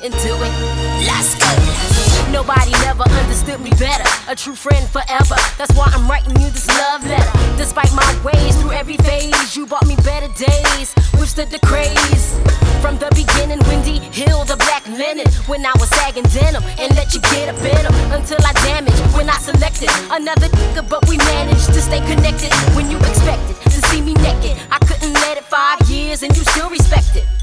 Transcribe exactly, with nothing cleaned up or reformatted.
into it. Let's go. Nobody never understood me better. A true friend forever. That's why I'm writing you this love letter. Despite my ways, through every phase, you brought me better days. Withstood the craze. From the beginning, Wendy Hill, the black linen. When I was sagging denim and let you get up in them. Until I damaged when I selected another nigga, but we managed to stay connected. When you expected to see me naked, I couldn't let it. Five years and you still respect it.